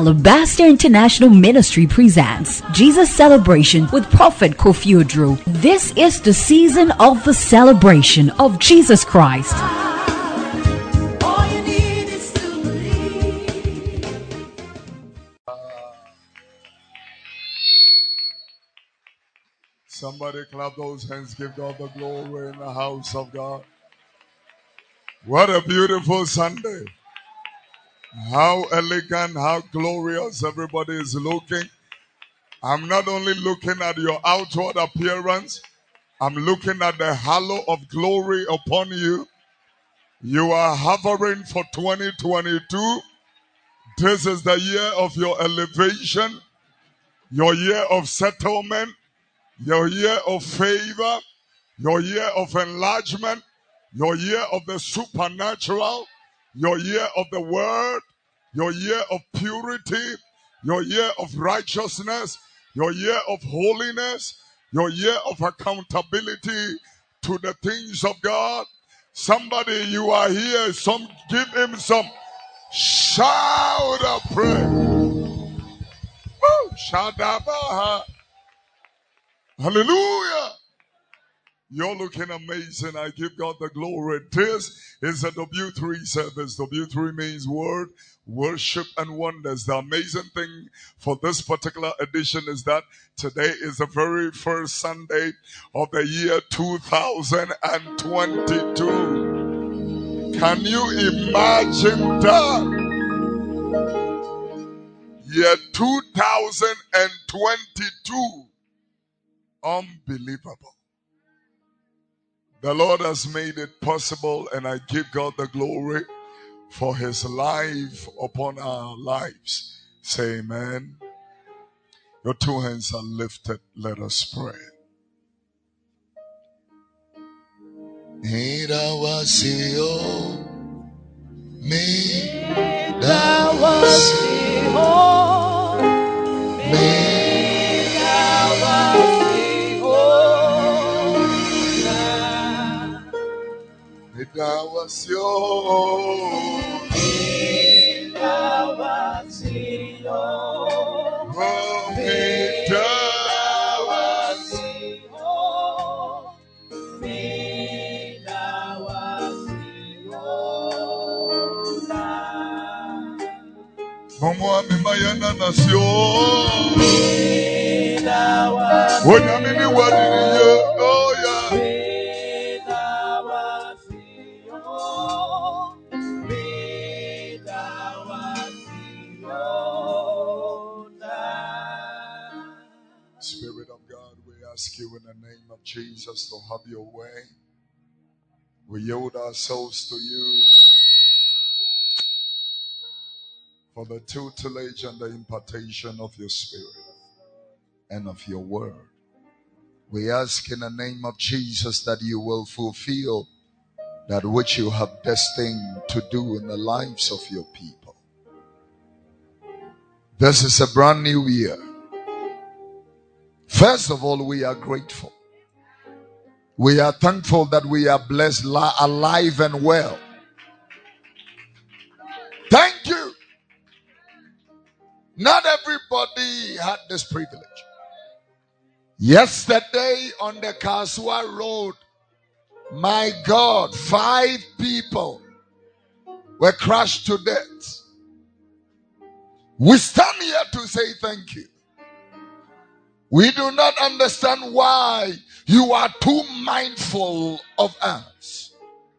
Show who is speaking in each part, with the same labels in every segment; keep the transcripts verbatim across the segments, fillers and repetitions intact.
Speaker 1: Alabaster International Ministry presents Jesus Celebration with Prophet Kofi Oduro. This is the season of the celebration of Jesus Christ.
Speaker 2: All you need is to believe.
Speaker 3: Somebody clap those hands, give God the glory in the house of God. What a beautiful Sunday. How elegant, how glorious everybody is looking. I'm not only looking at your outward appearance, I'm looking at the halo of glory upon you. You are hovering for twenty twenty-two. This is the year of your elevation, your year of settlement, your year of favor, your year of enlargement, your year of the supernatural, your year of the word, your year of purity, your year of righteousness, your year of holiness, your year of accountability to the things of God. Somebody, you are here. Some give him some shout of praise. Woo! Shadabaha. Hallelujah. You're looking amazing. I give God the glory. This is a W three service. W three means word, worship, and wonders. The amazing thing for this particular edition is that today is the very first Sunday of the year two thousand twenty-two. Can you imagine that? Year two thousand twenty-two. Unbelievable. The Lord has made it possible, and I give God the glory for his life upon our lives. Say amen. Your two hands are lifted. Let us pray.
Speaker 4: Midawasio,
Speaker 2: Midawasio, Midawasio,
Speaker 4: Midawasio,
Speaker 2: Midawasio,
Speaker 3: Mama mimayana nasio. When I'm in the world, oh yeah. Spirit of God, we ask you in the name of Jesus to have your way. We yield ourselves to you for the tutelage and the impartation of your spirit and of your word. We ask in the name of Jesus that you will fulfill that which you have destined to do in the lives of your people. This is a brand new year. First of all, we are grateful. We are thankful that we are blessed, alive and well. Thank you. Not everybody had this privilege. Yesterday on the Kasua Road, my God, five people were crushed to death. We stand here to say thank you. We do not understand why you are too mindful of us.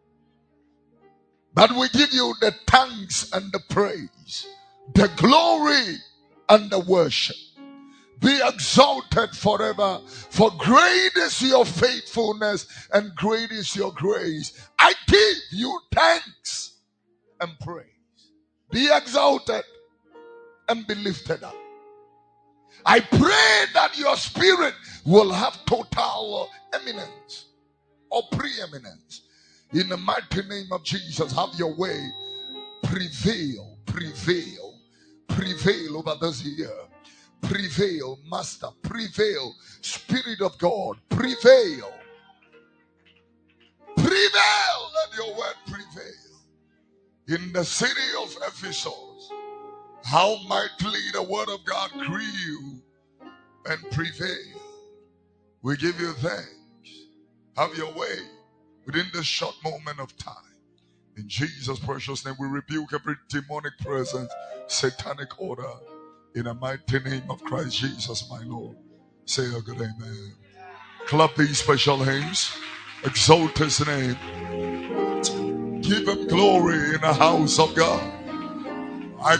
Speaker 3: But we give you the thanks and the praise, the glory and the worship. Be exalted forever, for great is your faithfulness and great is your grace. I give you thanks and praise. Be exalted and be lifted up. I pray that your spirit will have total eminence or preeminence. In the mighty name of Jesus, have your way. Prevail, prevail, prevail over this year. Prevail, Master, prevail. Spirit of God, prevail. Prevail, let your word prevail. In the city of Ephesus, how mightily the word of God grew and prevailed. We give you thanks. Have your way within this short moment of time. In Jesus' precious name, we rebuke every demonic presence, satanic order, in the mighty name of Christ Jesus, my Lord. Say a good amen. Clap these special hands. Exalt his name. Give him glory in the house of God. I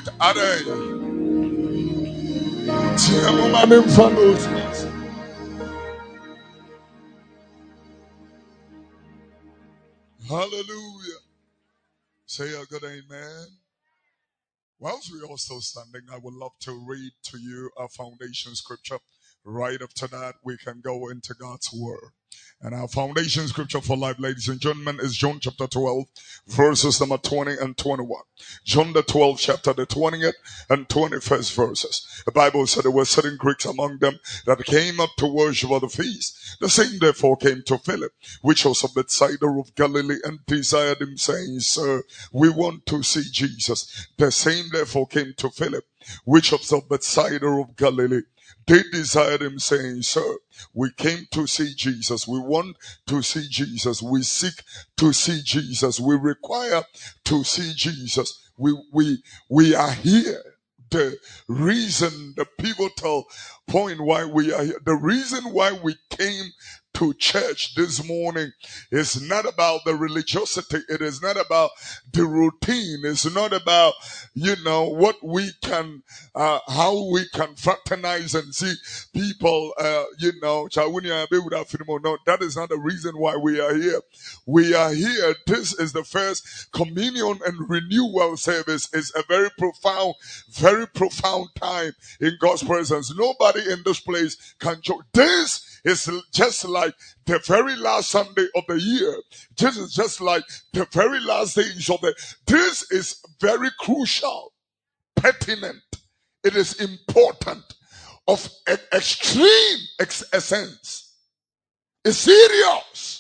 Speaker 3: Hallelujah. Say a good amen. Whilst we are still standing, I would love to read to you a foundation scripture. Right after that, we can go into God's word. And our foundation scripture for life, ladies and gentlemen, is John chapter twelve, verses number twenty and twenty-one. John the twelfth chapter, the twentieth and twenty-first verses. The Bible said there were certain Greeks among them that came up to worship at the feast. The same therefore came to Philip, which was of Bethsaida of Galilee, and desired him, saying, Sir, we want to see Jesus. The same therefore came to Philip, which was of Bethsaida of Galilee. They desired him, saying, Sir, we came to see Jesus. We want to see Jesus. We seek to see Jesus. We require to see Jesus. We, we, we are here. The reason, the pivotal point why we are here, the reason why we came to church this morning is not about the religiosity. It is not about the routine. It's not about, you know, what we can, uh, how we can fraternize and see people, uh, you know, no, that is not the reason why we are here. We are here. This is the first communion and renewal service. It's a very profound, very profound time in God's presence. Nobody in this place can joke. This is just like the very last Sunday of the year. This is just like the very last days of the, this is very crucial, pertinent. It is important, of e- extreme ex- essence. It's serious.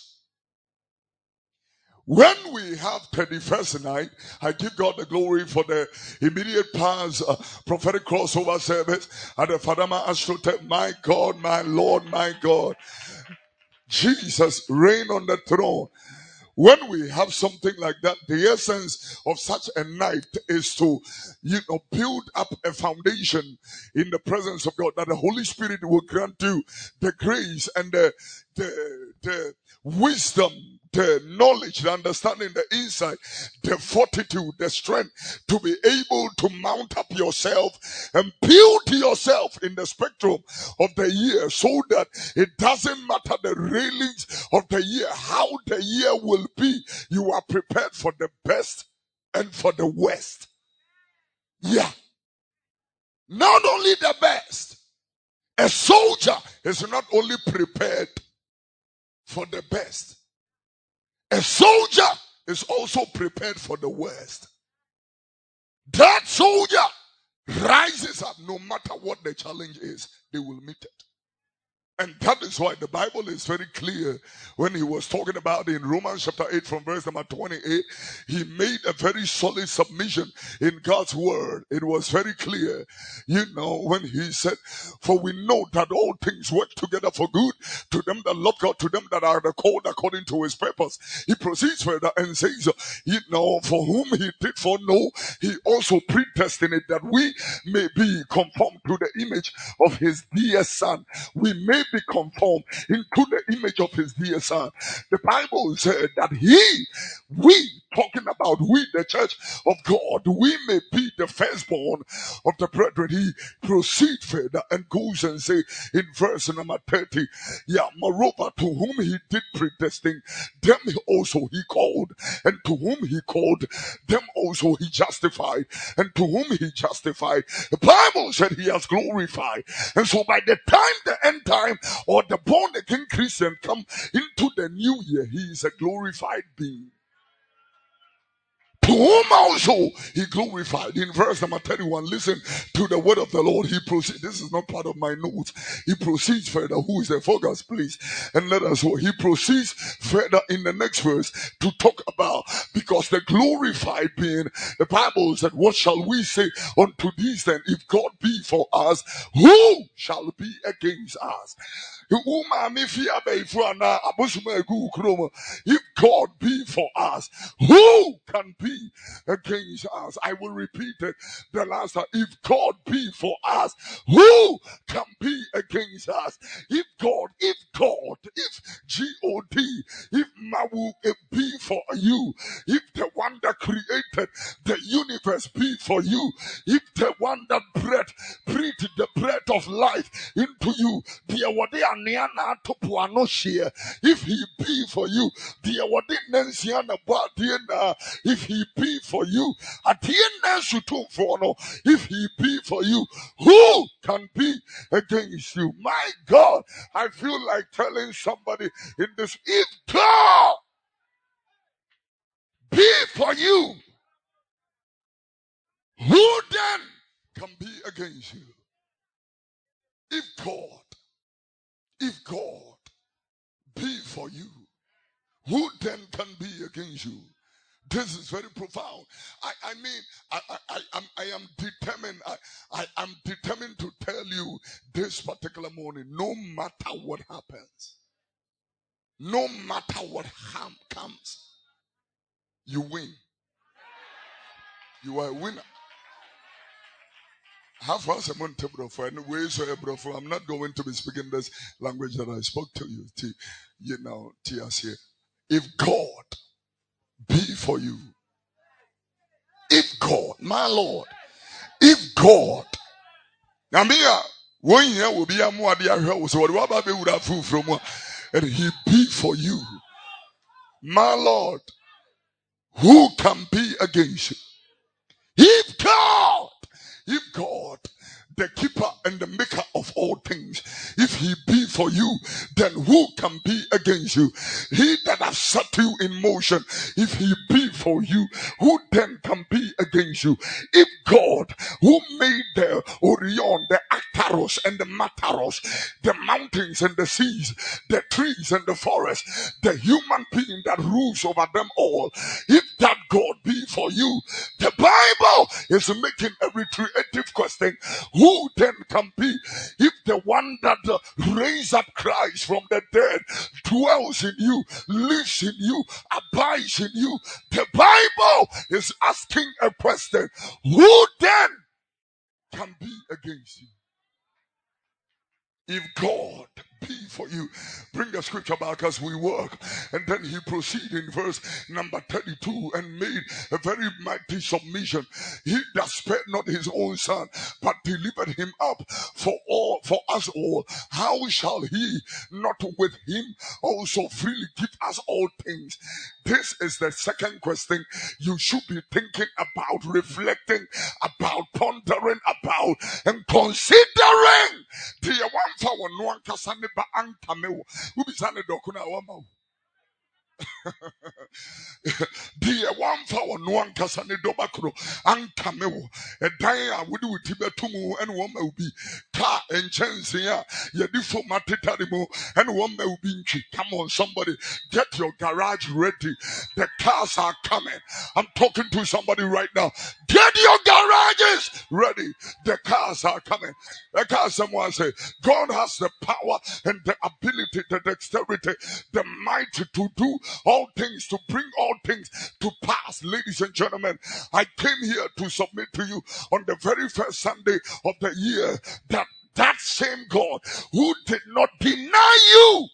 Speaker 3: When we have thirty-first night, I give God the glory for the immediate past uh, prophetic crossover service at the Fadama Astrotek. My God, my Lord, my God. Jesus reign on the throne. When we have something like that, the essence of such a night is to, you know, build up a foundation in the presence of God, that the Holy Spirit will grant you the grace and the, the, the wisdom, the knowledge, the understanding, the insight, the fortitude, the strength to be able to mount up yourself and build yourself in the spectrum of the year, so that it doesn't matter the railings of the year, how the year will be. You are prepared for the best and for the worst. Yeah. Not only the best. A soldier is not only prepared for the best. A soldier is also prepared for the worst. That soldier rises up no matter what the challenge is. They will meet it. And that is why the Bible is very clear when he was talking about in Romans chapter eight from verse number twenty-eight. He made a very solid submission in God's word. It was very clear, you know, when he said, for we know that all things work together for good to them that love God, to them that are the called according to his purpose. He proceeds further and says, you know, for whom he did foreknow, he also predestined it, that we may be conformed to the image of his dear son. We may be conformed into the image of his dear son. The Bible said that he, we, talking about we, the church of God, we may be the firstborn of the brethren. He proceeds further and goes and say in verse number thirty, yeah, moreover, to whom he did predestine, them also he called, and to whom he called, them also he justified, and to whom he justified, the Bible said he has glorified. And so by the time the end time or the born again Christian come into the new year, he is a glorified being. To whom also he glorified. In verse number thirty-one, listen to the word of the Lord. He proceeds. This is not part of my notes. He proceeds further. Who is the focus, please? And let us know. He proceeds further in the next verse to talk about, because the glorified being, the Bible said, what shall we say unto these then? If God be for us, who shall be against us? If God be for us, who can be against us? I will repeat it the last time. If God be for us, who can be against us? If God, if God, if G O D, if Mawu be for you, if the one that created the universe be for you, if the one that breathed, breathed the breath of life into you, dear what they are near now to puano share, if he be for you, dear what they Nancyana Badiana, if he be for you, at the end you took for no, if he be for you, who can be against you? My God, I feel like telling somebody in this, if God be for you, who then can be against you? If God, if God be for you, who then can be against you? This is very profound. I, I mean, I, I, I, am, I am determined. I, I am determined to tell you this particular morning, no matter what happens, no matter what harm comes, you win. You are a winner. Half us a month for any way, so I'm not going to be speaking this language that I spoke to you. T, you know, T S here. If God be for you, if God, my Lord, if God, now me, one year will be a more dear house, so what would have food from one, and he be for you, my Lord, who can be against you? If God, if God, the keeper and the maker of all things, if he be for you, then who can be against you? He that has set you in motion, if he be for you, who then can be against you? If God, who made the Orion, the Actaros and the Mataros, the mountains and the seas, the trees and the forest, the human being that rules over them all, if that God be for you, the Bible is making a recreative question. Who then can be? If the one that uh, raised up Christ from the dead dwells in you, lives in you, abides in you, the Bible is asking a question. Who then can be against you? If God be for you, bring the scripture back as we work. And then he proceeded in verse number thirty-two and made a very mighty submission. He that spared not his own son, but delivered him up for all, for us all. How shall he not with him also freely give us all things? This is the second question you should be thinking about, reflecting about, pondering about, and considering. The one for one kasane ba ankamewo. Ubi sane dokuna wama. The one for one kasane dobakro ankamewo. A dia would do tibetumu and one will be car and chance ya. Yadifo matitarimu and one will be. Come on, somebody, get your garage ready. The cars are coming. I'm talking to somebody right now. Get your garages ready. The cars are coming. The cars, someone say, God has the power and the ability, the dexterity, the might to do all things, to bring all things to pass. Ladies and gentlemen, I came here to submit to you on the very first Sunday of the year that that same God who did not deny you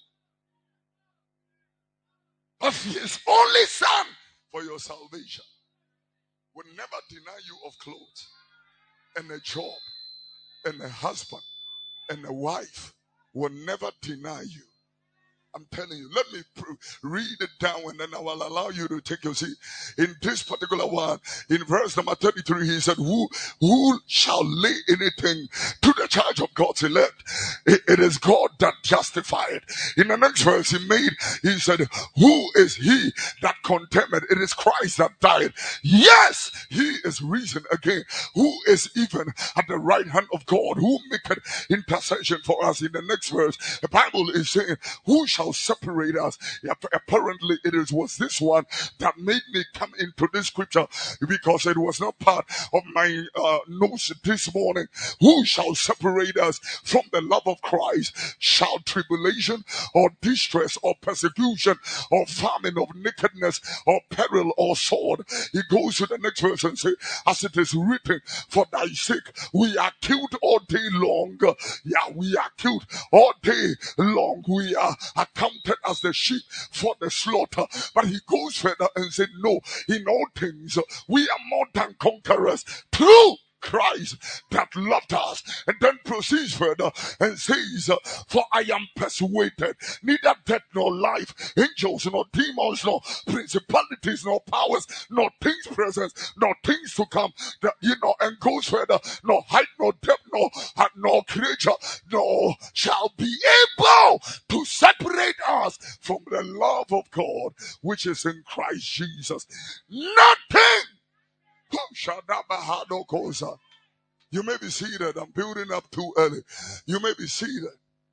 Speaker 3: of his only son for your salvation will never deny you of clothes and a job and a husband and a wife, will never deny you. I'm telling you, let me pr- read it down and then I will allow you to take your seat. In this particular one, in verse number thirty-three, he said, who, who shall lay anything to the charge of God's elect? It, it is God that justified. In the next verse, he made, he said, who is he that condemned? It is Christ that died. Yes, he is risen again. Who is even at the right hand of God? Who maketh intercession for us? In the next verse, the Bible is saying, who shall separate us? Yeah, apparently it is was this one that made me come into this scripture, because it was not part of my uh, notes this morning. Who shall separate us from the love of Christ? Shall tribulation or distress or persecution or famine or nakedness or peril or sword? He goes to the next verse and says, as it is written, for thy sake we are killed all day long. Yeah, we are killed all day long. We are accounted as the sheep for the slaughter. But he goes further and said, no, in all things we are more than conquerors through Christ that loved us. And then proceeds further and says, for I am persuaded neither death nor life, angels nor demons nor principalities nor powers nor things present nor things to come, that, you know, and goes further, nor height nor depth nor, uh, nor creature nor shall be able to separate us from the love of God which is in Christ Jesus. Nothing. Shadabahadokosa. You may be seated. I'm building up too early. You may be seated.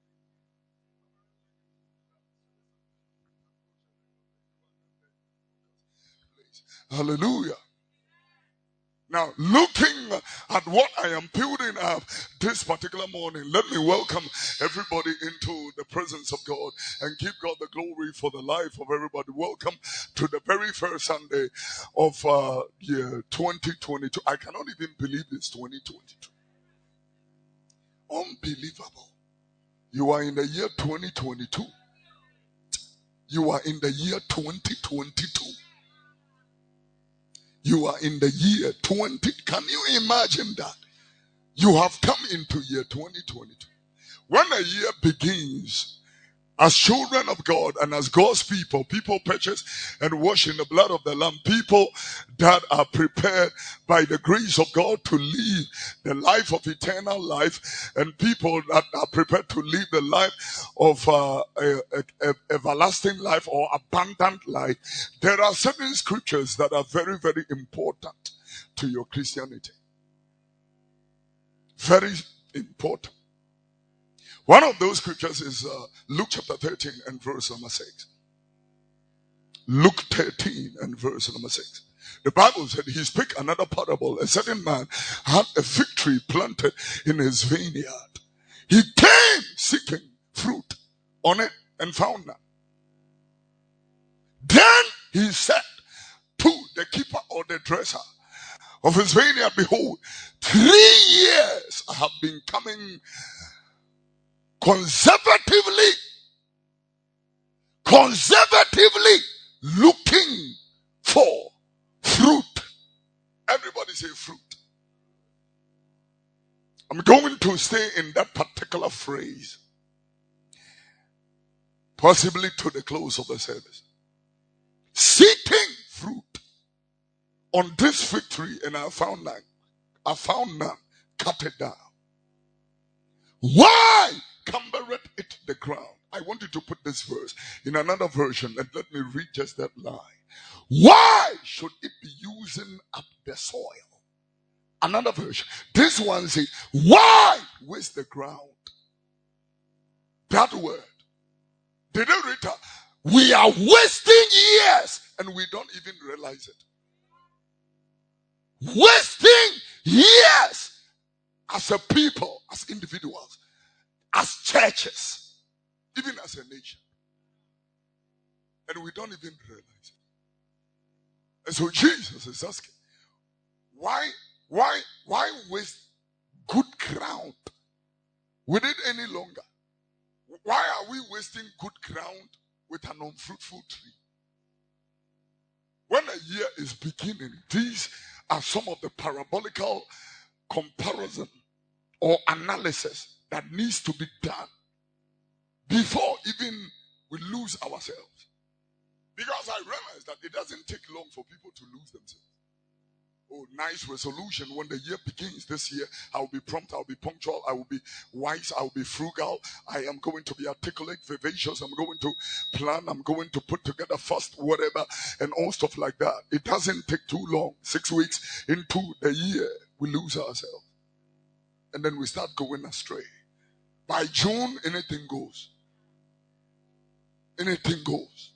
Speaker 3: Hallelujah. Now, looking at what I am building up this particular morning, let me welcome everybody into the presence of God and give God the glory for the life of everybody. Welcome to the very first Sunday of uh, year twenty twenty-two. I cannot even believe it's twenty twenty-two. Unbelievable. You are in the year twenty twenty-two. You are in the year twenty twenty-two. You are in the year twenty. Can you imagine that? You have come into year twenty twenty-two. When a year begins, as children of God and as God's people, people purchased and washed in the blood of the Lamb, people that are prepared by the grace of God to live the life of eternal life, and people that are prepared to live the life of uh, a, a, a everlasting life or abundant life. There are certain scriptures that are very, very important to your Christianity. Very important. One of those scriptures is uh, Luke chapter thirteen and verse number six. Luke thirteen and verse number six. The Bible said he spake another parable. A certain man had a fig tree planted in his vineyard. He came seeking fruit on it and found none. Then he said to the keeper or the dresser of his vineyard, behold, three years I have been coming conservatively, conservatively looking for fruit. Everybody say fruit. I'm going to stay in that particular phrase, possibly to the close of the service. Seeking fruit on this fig tree, and I found none. I found none. Cut it down. Why cumbereth it the ground? I want you to put this verse in another version and let me read just that line. Why should it be using up the soil? Another version. This one says, why waste the ground? That word. Did they read that? We are wasting years and we don't even realize it. Wasting years as a people, as individuals, as churches, even as a nation. And we don't even realize it. And so Jesus is asking, why, why, why waste good ground with it any longer? Why are we wasting good ground with an unfruitful tree? When a year is beginning, these are some of the parabolical comparison or analysis that needs to be done before even we we lose ourselves. Because I realize that it doesn't take long for people to lose themselves. Oh, nice resolution. When the year begins this year, I will be prompt, I will be punctual, I will be wise, I will be frugal. I am going to be articulate, vivacious. I'm going to plan, I'm going to put together first, whatever, and all stuff like that. It doesn't take too long. Six weeks into the year, we lose ourselves. And then we start going astray. By June, anything goes. Anything goes.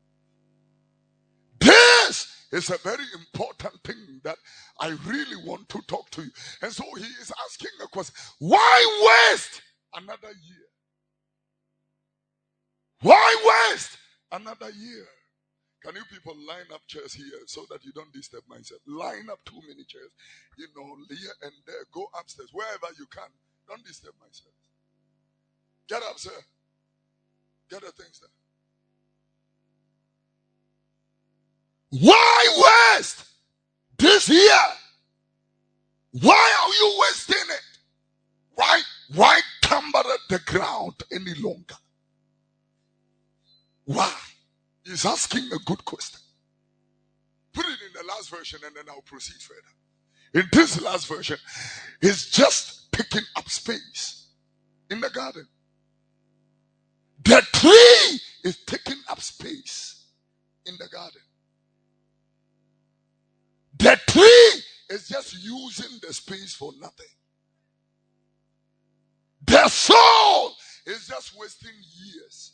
Speaker 3: This is a very important thing that I really want to talk to you. And so he is asking a question. Why waste another year? Why waste another year? Can you people line up chairs here so that you don't disturb myself? Line up too many chairs. You know, here and there. Go upstairs. Wherever you can. Don't disturb myself. Get up, sir. Get the things there. Why waste this year? Why are you wasting it? Why, why cumber the ground any longer? Why? He's asking a good question. Put it in the last version and then I'll proceed further. In this last version, he's just picking up space in the garden. The tree is taking up space in the garden. The tree is just using the space for nothing. The soul is just wasting years.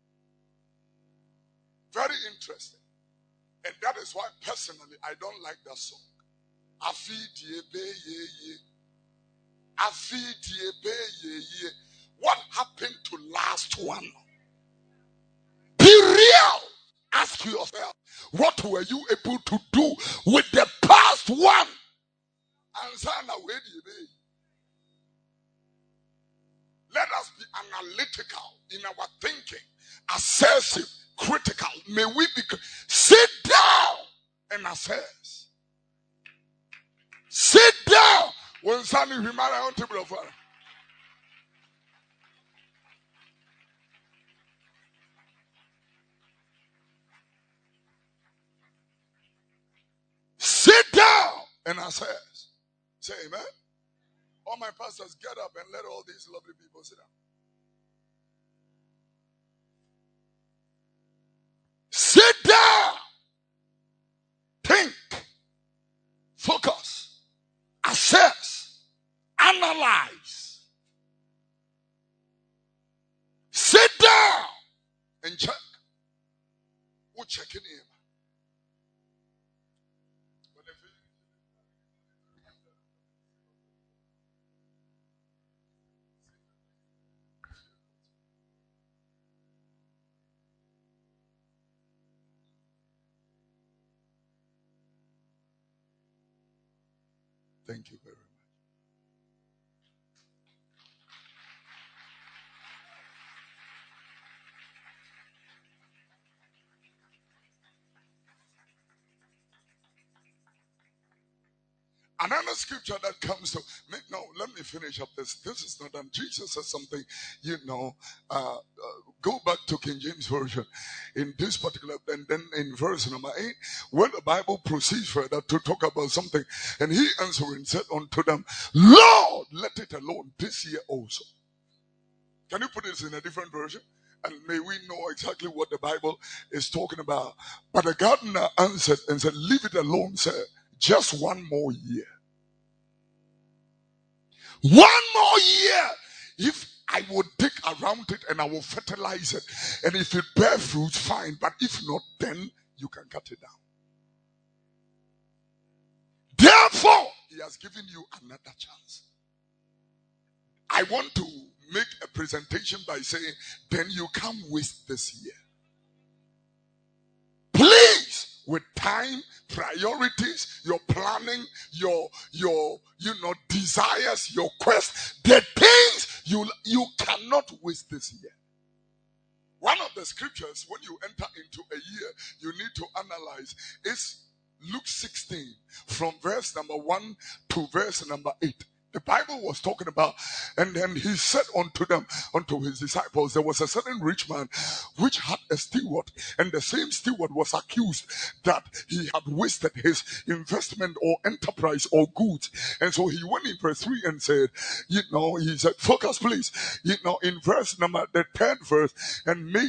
Speaker 3: Very interesting. And that is why personally I don't like that song. Afi diebe ye ye. Afi diebe ye ye. What happened to last one? Be real. Ask yourself, what were you able to do with the past one? Let us be analytical in our thinking, assessive, critical. May we be sit down and assess. Sit down. When something we might on table of fire. Sit down and assess. Say amen. All my pastors, get up and let all these lovely people sit down. Sit down. Think. Focus. Assess. Analyze. Sit down and check. Who's checking in? Thank you very much. Another scripture that comes to me, no, let me finish up this. This is not done. Jesus says something, you know, uh, uh, go back to King James Version in this particular, and then in verse number eight, when the Bible proceeds further to talk about something, and he answering said unto them, Lord, let it alone this year also. Can you put this in a different version? And may we know exactly what the Bible is talking about. But the gardener answered and said, leave it alone, sir. Just one more year. One more year. If I will dig around it and I will fertilize it, and if it bear fruit, fine. But if not, then you can cut it down. Therefore, he has given you another chance. I want to make a presentation by saying, then you can't waste this year. Please, with time, priorities, your planning, your your you know desires, your quest, the things you you cannot waste this year. One of the scriptures when you enter into a year you need to analyze is Luke sixteen from verse number one to verse number eight. The Bible was talking about, and then he said unto them, unto his disciples, there was a certain rich man which had a steward, and the same steward was accused that he had wasted his investment or enterprise or goods. And so he went in verse three and said, you know, he said, focus please, you know, in verse number, the third verse, and made.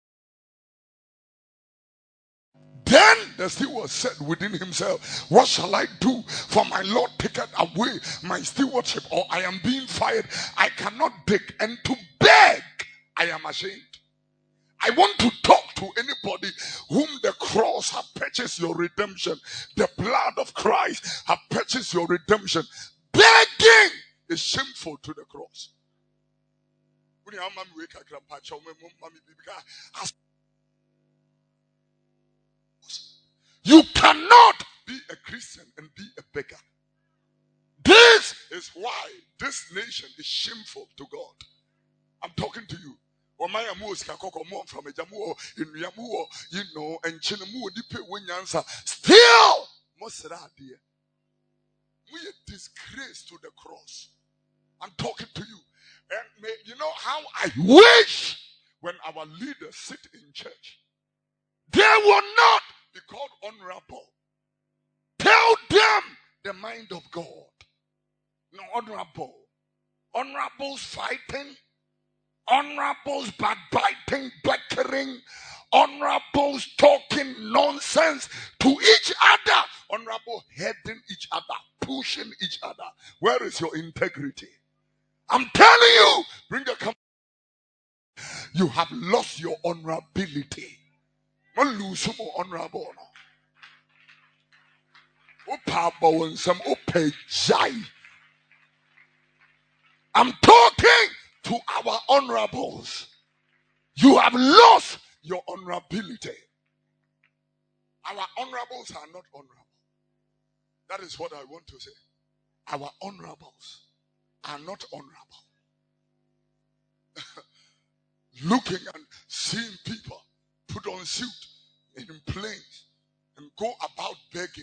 Speaker 3: Then the steward said within himself, what shall I do? For my Lord taketh away my stewardship, or I am being fired. I cannot beg, and to beg I am ashamed. I want to talk to anybody whom the cross have purchased your redemption. The blood of Christ have purchased your redemption. Begging is shameful to the cross. You cannot be a Christian and be a beggar. This is why this nation is shameful to God. I'm talking to you. From a jamu in Yamu, you know, and Chinamu, Dipe Winyansa, still Mosradi. We are disgrace to the cross. I'm talking to you. And may, you know how I wish when our leaders sit in church, they will not be called honorable. Tell them the mind of God. No, honorable. Honorables fighting. Honorables backbiting, bickering. Honorables talking nonsense to each other. Honorable heading each other, pushing each other. Where is your integrity? I'm telling you, bring the com- you have lost your honorability. Don't lose some honorable. I'm talking to our honorables. You have lost your honorability. Our honorables are not honorable. That is what I want to say. Our honorables are not honorable. Looking and seeing people put on suit in planes and go about begging.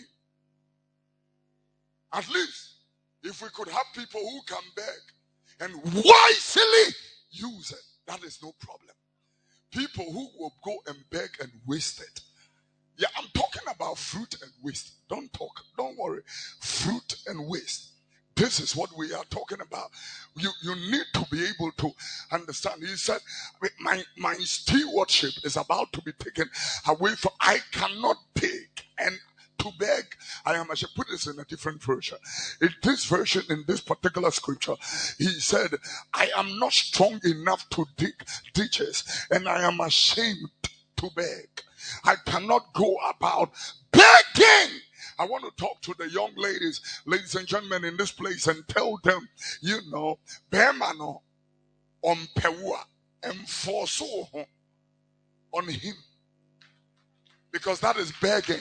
Speaker 3: At least, if we could have people who can beg and wisely use it, that is no problem. People who will go and beg and waste it. Yeah, I'm talking about fruit and waste. Don't talk, don't worry. Fruit and waste. This is what we are talking about. You, you need to be able to understand. He said, my, my stewardship is about to be taken away from, I cannot take and to beg. I am, I should put this in a different version. In this version, in this particular scripture, he said, I am not strong enough to dig ditches, and I am ashamed to beg. I cannot go about begging. I want to talk to the young ladies, ladies and gentlemen in this place, and tell them, you know, Behemano on Pewa and force on him. Because that is begging.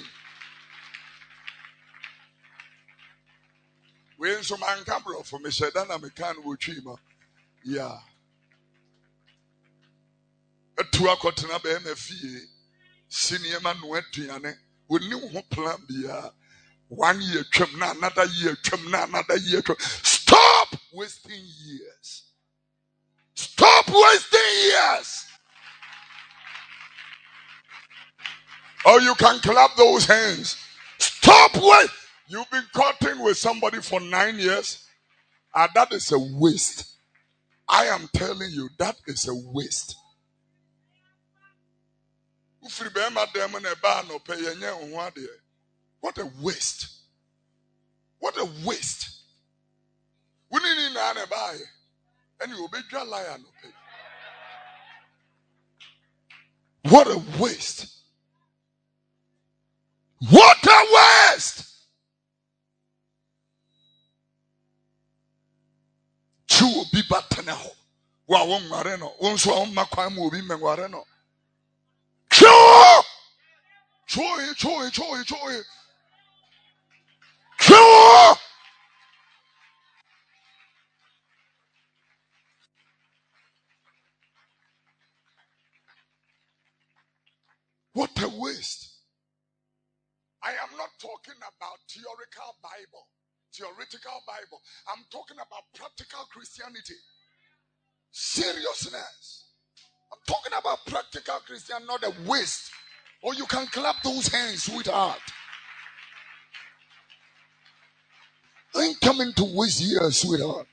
Speaker 3: When some uncamera for me said, "Then I'm a can with chima." Yeah. A two o'clock to be M F E. Senior man went to Yane. We knew what plan be. One year, trim na another year, trim na another year. Stop wasting years. Stop wasting years. Oh, you can clap those hands. Stop wait. You've been courting with somebody for nine years. And that is a waste. I am telling you, that is a waste. What a waste. What a waste. We need to buy. And you will be a liar. What a waste. What a waste. Chew be batana. Wa won mareno. Won so on makwan mo bi menwareno. Chew! Chew, chew, chew, chew. Chew! What a waste. I am not talking about theoretical Bible. theoretical Bible. I'm talking about practical Christianity. Seriousness. I'm talking about practical Christian, not a waste. Or you can clap those hands, sweetheart. I ain't coming to waste here, sweetheart.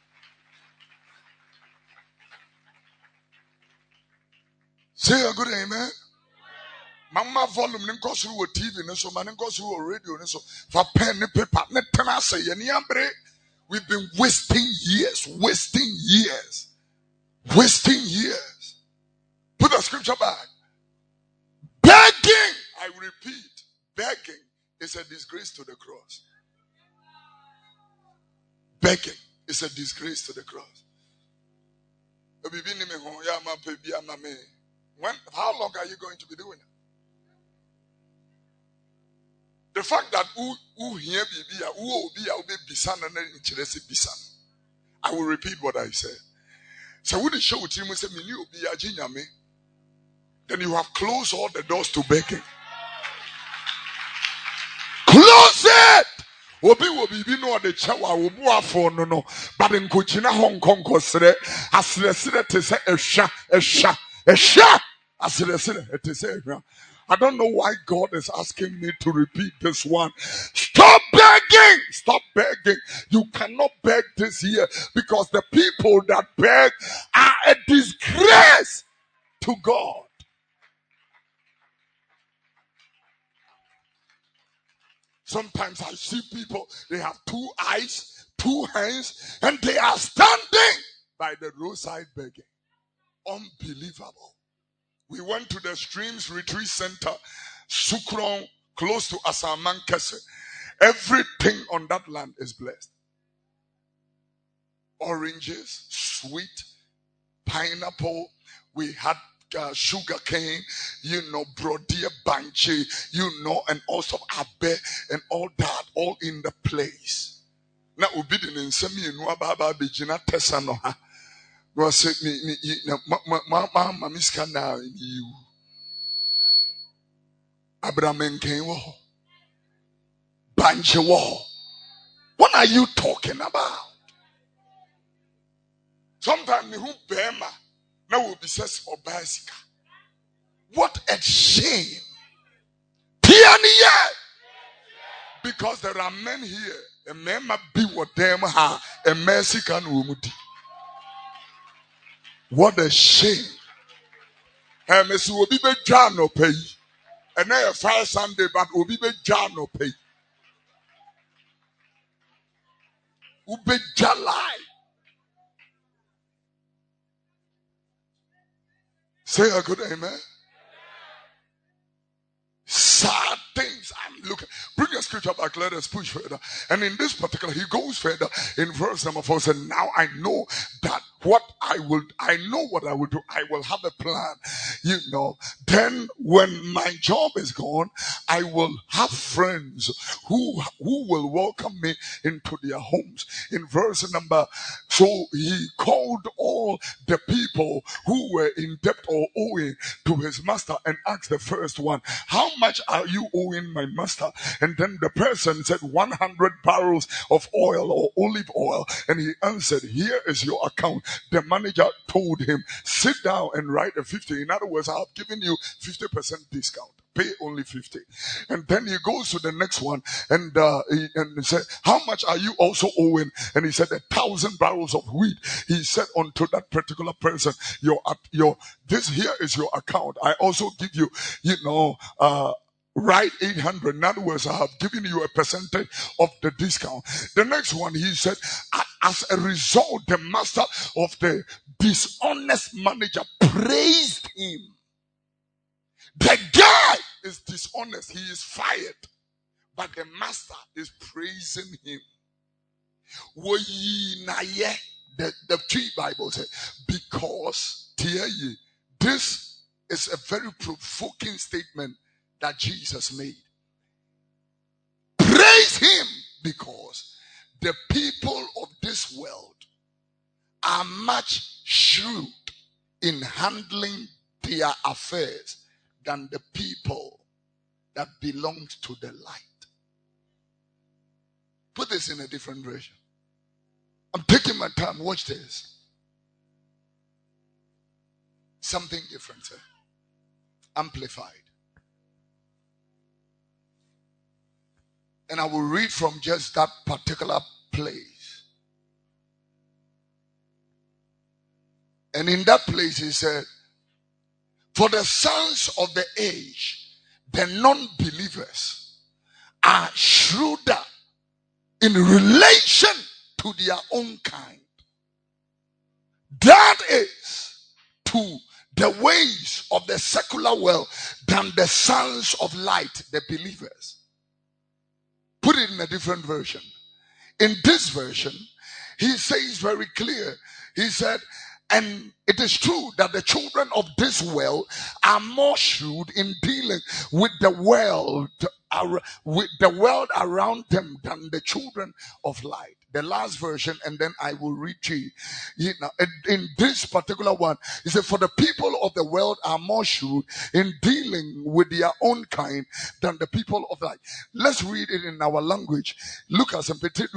Speaker 3: Say a good amen. Mama volume ninko through a T V, so man ninko through a radio, so for pen and paper, net tenase, and we've been wasting years, wasting years, wasting years. Put the scripture back. Begging, I repeat, begging is a disgrace to the cross. Begging is a disgrace to the cross. When, how long are you going to be doing it? The fact that who who here be who be be bisan and then bisan. I will repeat what I said. So when the show with him say me be a me, then you have closed all the doors to begging. Close it. Obi will be no the chawa will bo afọ no no, but in Kuchina Hong Kong kosre asre sire te say a sha a sha a sha asre sire te say. I don't know why God is asking me to repeat this one. Stop begging. Stop begging. You cannot beg this year because the people that beg are a disgrace to God. Sometimes I see people, they have two eyes, two hands, and they are standing by the roadside begging. Unbelievable. We went to the Streams Retreat Center, Sukron, close to Asaman Kese. Everything on that land is blessed. Oranges, sweet, pineapple. We had uh, sugar cane, you know, brodia banche, you know, and also abe and all that, all in the place. Now, ubidin in semi in wababa bijina tesano ha. God said, "Me, me, ma, ma, ma, ma, ma, miska na you." Abraham came wo, banche wo. What are you talking about? Sometimes me who bema now will be says or bicycle. What a shame! Piania, because there are men here. A man might be what them ha a Mexican woman. What a shame. And Mister will be John no pay. And then a fire Sunday, but will be John no pay. Ube Jalai. Say a good amen. Sad things I'm looking. Bring your scripture back. Let us push further. And in this particular, he goes further in verse number four. Said, now I know that what I will, I know what I will do. I will have a plan. You know, then when my job is gone, I will have friends who, who will welcome me into their homes. In verse number, so he called all the people who were in debt or owing to his master and asked the first one, how much are you owing my master? And then the person said one hundred barrels of oil or olive oil. And he answered, here is your account. The manager told him, sit down and write a fifty. In other words, I have given you fifty percent discount. Pay only fifty. And then he goes to the next one and uh, he, and he said, how much are you also owing? And he said, a thousand barrels of wheat. He said unto that particular person, your, your, this here is your account. I also give you, you know, uh, write eight hundred. In other words, I have given you a percentage of the discount. The next one, he said, as a result, the master of the dishonest manager praised him. The guy is dishonest. He is fired. But the master is praising him. The, the three Bible said, because this is a very provoking statement that Jesus made. Praise him because the people of this world are much shrewd in handling their affairs than the people that belong to the light.
Speaker 4: Put this in a different version. I'm taking my time. Watch this. Something different, sir. Amplified. And I will read from just that particular place. And in that place he said, for the sons of the age, the non-believers, are shrewder in relation to their own kind. That is, to the ways of the secular world than the sons of light, the believers. Put it in a different version. In this version, he says very clear. He said, and it is true that the children of this world are more shrewd in dealing with the world, with the world around them than the children of light. The last version, and then I will read to you. You know, in this particular one, he said, for the people of the world are more shrewd in dealing with their own kind than the people of light. Let's read it in our language. Look at some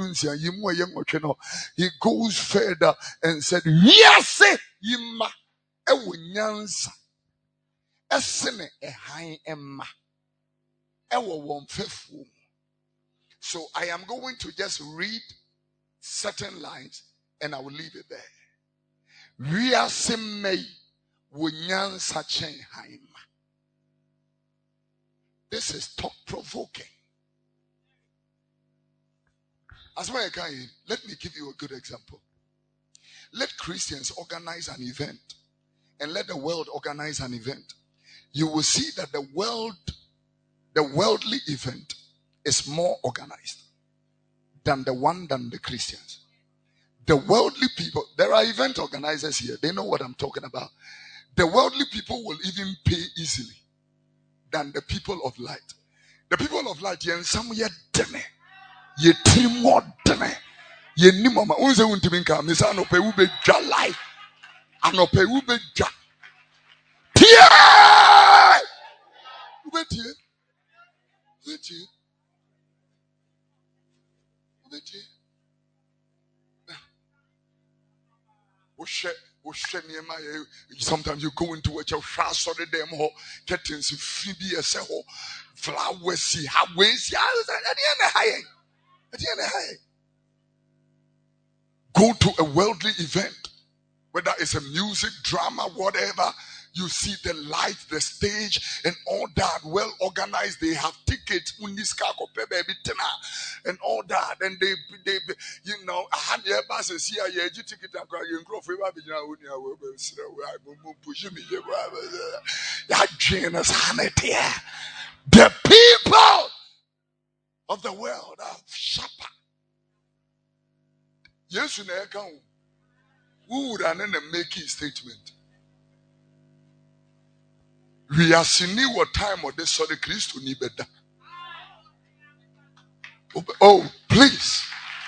Speaker 4: he goes further and said, yes, yima ewunyansa esene ehan emma ewo won fefu. So I am going to just read certain lines and I will leave it there. Wiasemei wunyansa chen haima. This is thought provoking. As well, let me give you a good example. Let Christians organize an event and let the world organize an event. You will see that the world, the worldly event is more organized than the one than the Christians. The worldly people, there are event organizers here. They know what I'm talking about. The worldly people will even pay easily than the people of light. The people of light, yeah, some yet deme, ye team more deme. Ye ni mama unze untiminka misa no pe ube ja life ano pe ube ja tie ube tie ube tie ube tie oshe oshe niema ye. Sometimes you go into a church sorry them ho curtains fibi ese ho flowers see how ways ya at the end high at the end high. Go to a worldly event, whether it's a music, drama, whatever. You see the light, the stage, and all that well organized. They have tickets, and all that. And they, they, you know, I had the buses here. Yeah, you ticket and crying. The people of the world are sharper. Yes, you know, who would an make a statement? We are seeing what time of this sorry Christ to need better. Oh, please.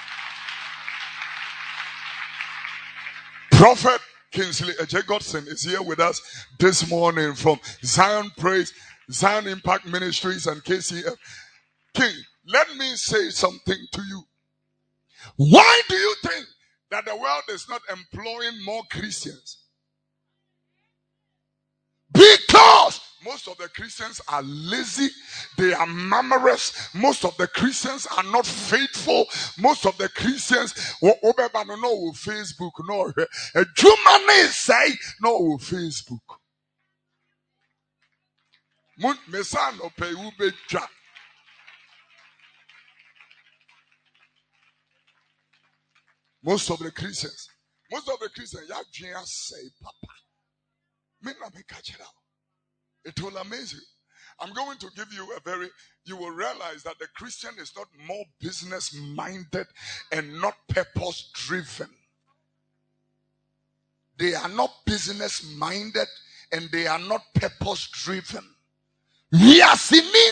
Speaker 4: Prophet Kingsley J. Godson is here with us this morning from Zion Praise, Zion Impact Ministries, and K C F. King, let me say something to you. Why do you think that the world is not employing more Christians? Because most of the Christians are lazy, they are murmurous, most of the Christians are not faithful, most of the Christians no Facebook, no a Germany say no Facebook. Most of the Christians, most of the Christians, ya say, Papa, me na me catch it out. It will amaze you. I'm going to give you a very, you will realize that the Christian is not more business minded and not purpose driven. They are not business minded and they are not purpose driven. Yes,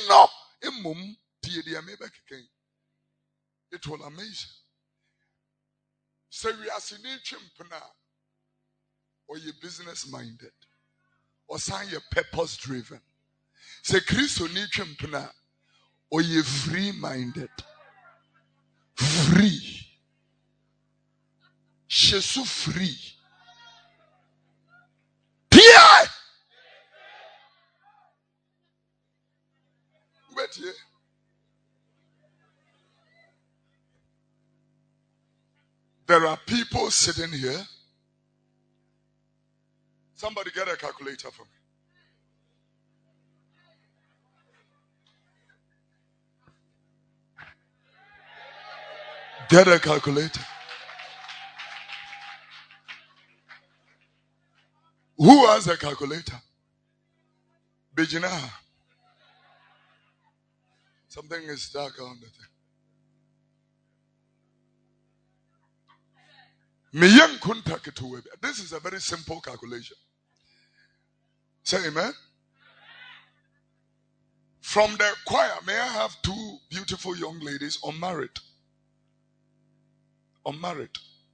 Speaker 4: it will amaze you. Say we are seeing chimpana, or you business minded, or say you purpose driven. Say Christo ni chimpana, or you free minded. free. She's so free. Pierre! Wait here. There are people sitting here. Somebody get a calculator for me. Get a calculator. Who has a calculator? Bijina. Something is dark on the thing. Miyan kunta ketuwe. This is a very simple calculation. Say amen. From the choir, may I have two beautiful young ladies unmarried? Unmarried.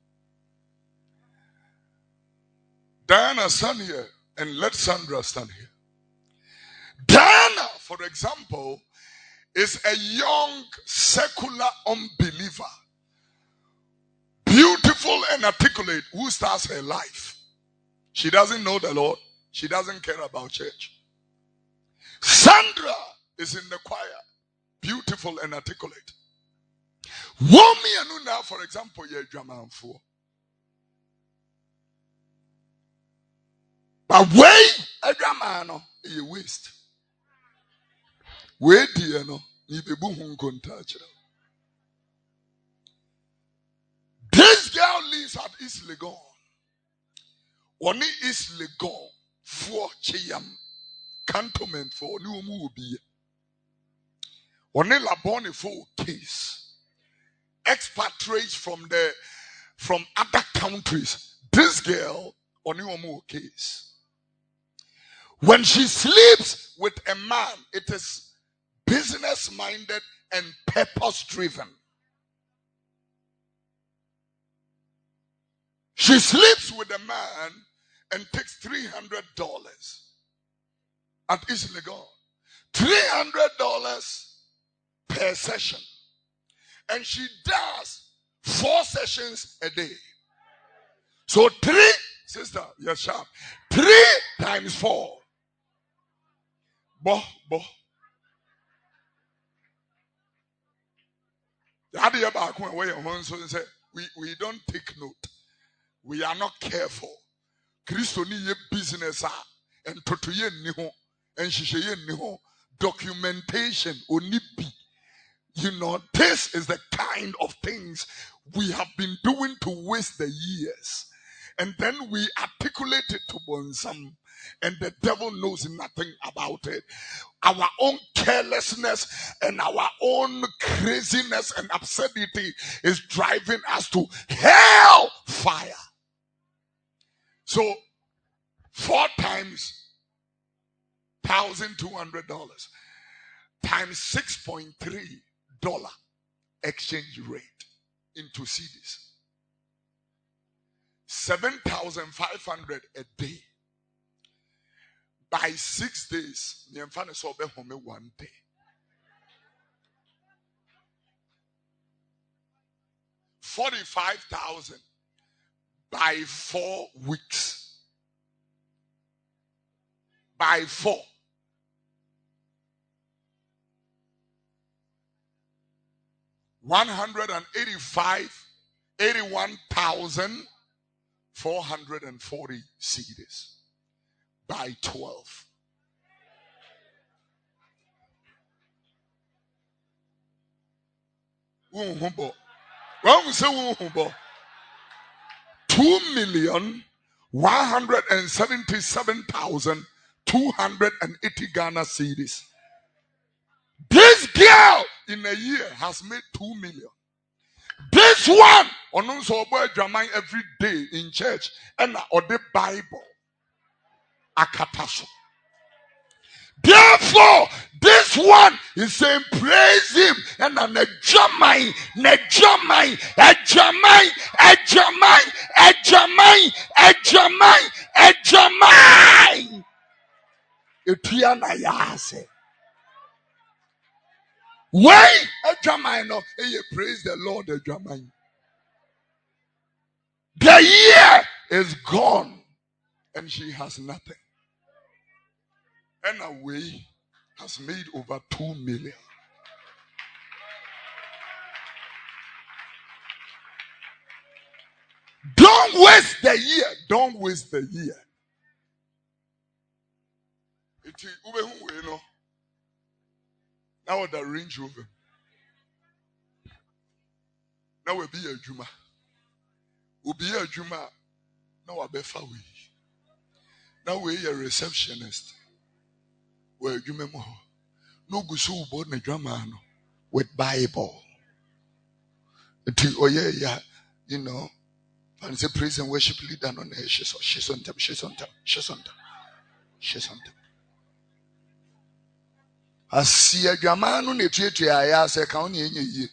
Speaker 4: Diana, stand here and let Sandra stand here. Diana, for example, is a young secular unbeliever, beautiful and articulate, who starts her life. She doesn't know the Lord. She doesn't care about church. Sandra is in the choir, beautiful and articulate. Womi anu now, for example, ye drama for. But way a drama no, you waste. Wait, dear no, you be boom touch. This girl lives at East Legon. Oni East Legon for Chiyam cantonment for new movie. Oni laboni for case. Expatriates from the from other countries. This girl on your case. When she sleeps with a man, it is business minded and purpose driven. She sleeps with a man and takes three hundred dollars at East Legon. three hundred dollars per session. And she does four sessions a day. So three, sister, you're sharp. Three times four. Bo, bo. We, we don't take note. We are not careful. Christo ni ye business and totoye niho and shishaye niho documentation onibi. You know, this is the kind of things we have been doing to waste the years. And then we articulate it to Bonsam, and the devil knows nothing about it. Our own carelessness and our own craziness and absurdity is driving us to hell fire. So, four times one thousand two hundred dollars times six point three dollar exchange rate into C Ds. seven thousand five hundred a day. By six days, Nyemfane so be home one day. forty-five thousand by four weeks. By four. One hundred and eighty-five, eighty-one thousand four hundred and forty C Ds by twelve. Two million one hundred and seventy-seven thousand two hundred and eighty Ghana C Ds. This girl in a year has made two million. This one on also Jamai every day in church and or the Bible. Akataso. Therefore, this one is saying praise him and an Jamai, Nejamai, Ejamai, Ejamai, Ejamai, Ejamai, Ejamai. Etiana yase. Why? Adwaman no, eh, praise the Lord, Adwaman. The year is gone and she has nothing. And away has made over two million. Don't waste the year. Don't waste the year. It is you know. Now the Range Rover. Now we be a Juma. We be a Juma. Now we be far away. Now we a receptionist. We a Juma mo. No go so board na drama no with Bible. It is oh yeah yeah you know. And say praise and worship leader no na she's she's on top she's on top she's on top she's on top. Asi adwama no na tuatua aya se ka on enye yie.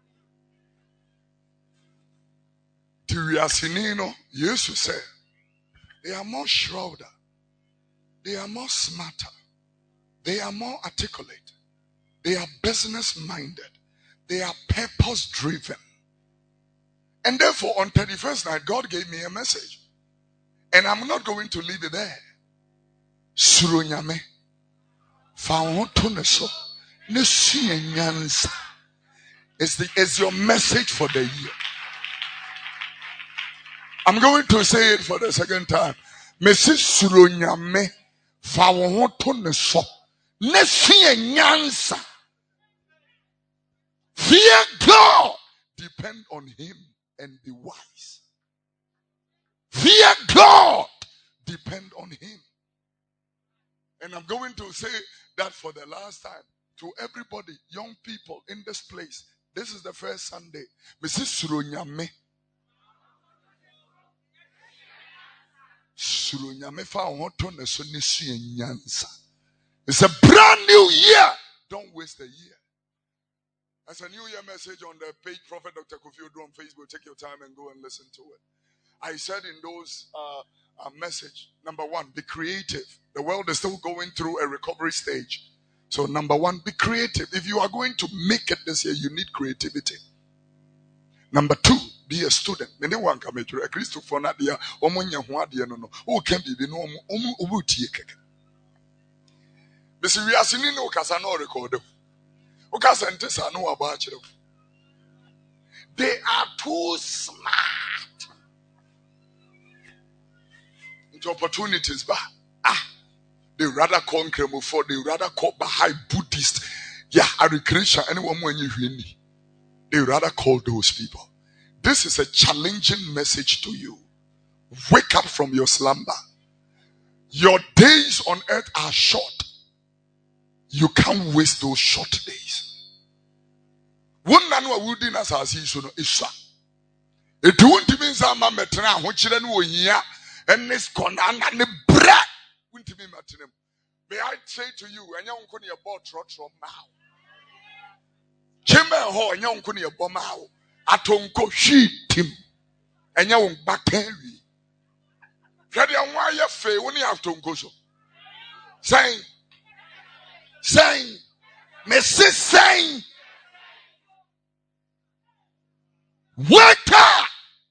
Speaker 4: Ti wiasini no Jesus said they are more shrewder, they are more smarter, they are more articulate, they are business minded, they are purpose driven. And therefore on thirty-first night God gave me a message, and I'm not going to leave it there. Surunyame It's the it's your message for the year. I'm going to say it for the second time. Mesi Suronyame Fawotoneso Nesia Nyansa. Fear God. Depend on him and be wise. Fear God. Depend on him. And I'm going to say that for the last time to everybody, young people in this place. This is the first Sunday. Missus Suronyame. Suronyame Fawotoneso Nesia Nyansa. It's a brand new year. Don't waste a year. That's a New Year message on the page, Prophet Doctor Kofi Oduro on Facebook. Take your time and go and listen to it. I said in those uh, uh, message, number one, be creative. The world is still going through a recovery stage. So number one, be creative. If you are going to make it this year, you need creativity. Number two, be a student. Many one come to a Christopher Nadia, Omonya Huadia no no. Who can be the normal Omu Ubuti Kek. Mister Yasinino Casano record. They are too smart. Into opportunities, but ah, they rather call Kremofo, they rather call Baha'i Buddhist. Yeah, Hare Krishna, anyone when you hear me. They rather call those people. This is a challenging message to you. Wake up from your slumber. Your days on earth are short. You can't waste those short days. One man who would in us as he should know is it won't mean some metra, which then will hear and this conan and the bread won't be matinum. May I say to you, and young couldn't about trot from now. Chamber ho and young couldn't about now. Atonko sheet him and young back Henry. Ready on why you fail when you have to go so. Saying, saying, Missus Saying, wake up!